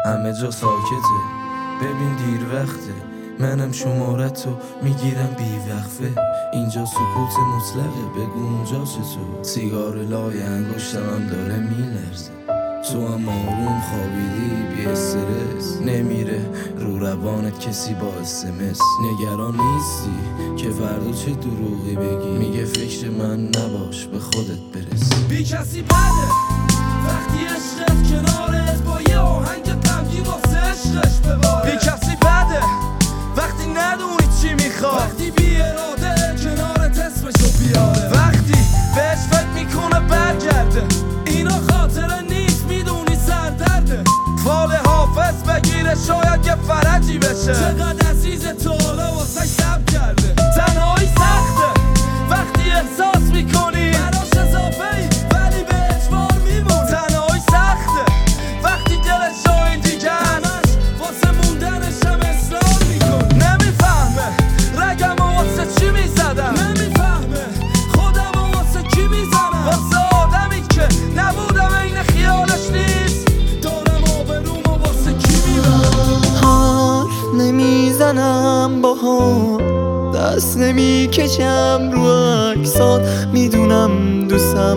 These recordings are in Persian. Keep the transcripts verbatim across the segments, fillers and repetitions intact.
همه جا ساکته، ببین دیر وقته، منم شمارتو میگیرم بی وقفه. اینجا سکوت مطلقه، بگو اونجا چطور؟ سیگار لای انگشتم داره میلرزه، تو هم آروم خوابیدی بی استرس، نمیره رو روانت کسی با اسمس. نگران نیستی که فردا چه دروغی بگی، میگه فکر من نباش به خودت برس. بی کسی بده وقتی عشقت کنارت با یه آهنگ غمگین واسه عشقش بباره. بی کسی بده وقتی ندونی چی میخواد، وقتی بی اراده کنارت اسمشو بیاره، وقتی بهش فکر میکنه برگرده اینا خاطره نیست میدونی سردرده. فال حافظ بگیره شاید یه فرجی بشه، چقدر عزیز تو حالا واسه سب کرده. تنهایی سخته وقتی احساس میکنی براش اضافه ای ولی به اجبار میمونی. تنهایی سخته وقتی دلش جای دیگه همش واسه موندنش هم اصرار میکنی. نمیفهمه رگم واسه چی میزدم، نمیفهمه خودم واسه کی میزنم، واسه آدمی که نبودم این خیالش نیست، دارم آبرومو واسه کی میبرم. حرف نمیزنم با هم، دست نمیکشم رو عکسات، میدونم دوستم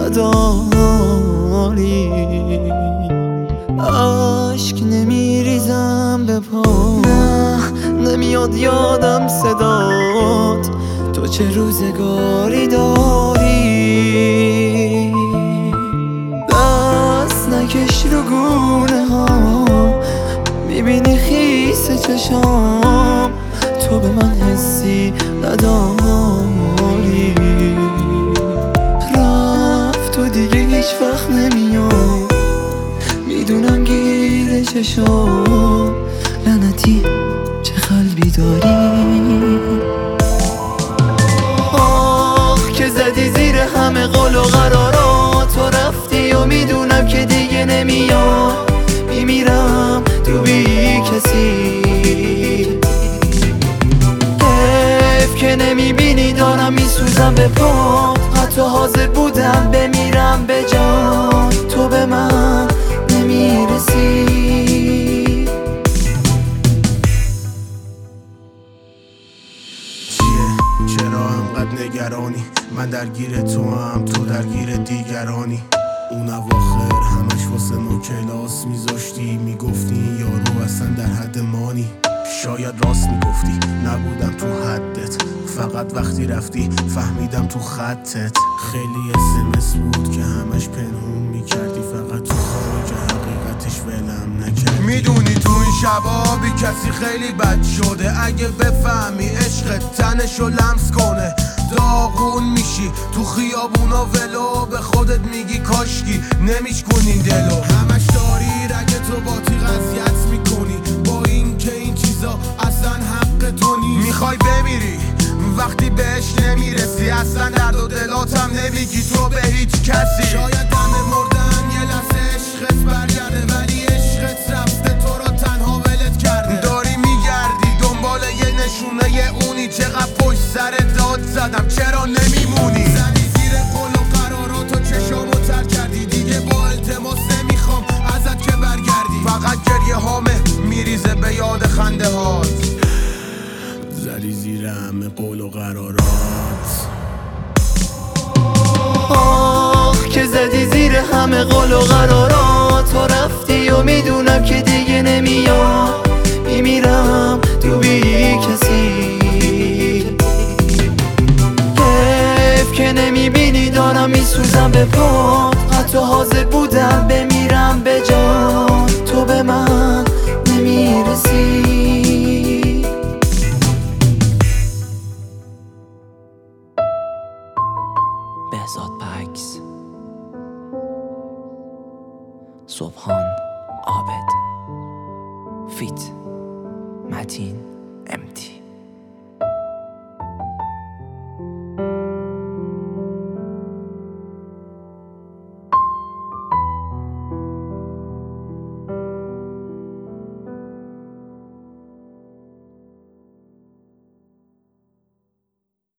نداری، عشق نمیریزم به پا، نه نمیاد یادم صدات، تو چه روزگاری داری. دست نکش رو گونه ها، میبینی خیس چشام، تو به من حسی نداری، رفت تو دیگه هیچ وقت نمیاد، میدونم گیر چشام، لعنتی چه قلبی داری. آخ که زدی زیر همه قول و قرارات، تو رفتی و میدونم که دیگه نمیاد، میمیرم تو بی کسی، که نمیبینی دارم میسوزم به پا، حتی حاضر بودم بمیرم به جان، تو به من نمیرسی. چیه؟ چرا انقدر نگرانی؟ من درگیر تو هم تو درگیر دیگرانی. اون اواخر همش واسه ما کلاس میذاشتی، میگفتی یارو اصلا در حد مانی. شاید راست میگفتی نبودم تو حدت، فقط وقتی رفتی فهمیدم تو خطت. خیلی اسمس بود که همش پنهون میکردی، فقط تو خوابه که حقیقتش ولم نکردی. میدونی تو این شبا بی کسی خیلی بد شده، اگه بفهمی عشقت تنشو لمس کنه داغون میشی تو خیابونا ولو، به خودت میگی کاشکی نمیشکنین دلو. همش داری رگ تو با تیغ اذیت میکنی، با این که این چیزا اصلا حق تو نیست. میخوای بمیری وقتی بهش نمیرسی، اصلا درد و دلاتم نمیگی تو به هیچ کسی. شاید دم مردن یه لحظه عشقت برگرده، ولی عشقت رفته تو را تنها ولت کرده. داری میگردی دنبال یه نشونه یه اونی، چقدر پشت سر داد زدم چرا نمیمونی. زدی زیر قول و قرارات و چشامو تر کردی، دیگه با التماس نمیخوام ازت که برگردی، فقط گریه هامه میریزه به یاد خنده هات. زدی زیر همه قول و قرارات، آخ که زدی زیر همه قول و قرارات، تو رفتی و میدونم که دیگه نمیاد، میمیرم تو بی کسی، حیف که نمیبینی دارم میسوزم به پا، حتی حاضر بودم بمیرم به جان، تو به من نمیرسی. بهزاد پکس، سبحان عابد، فیت متین.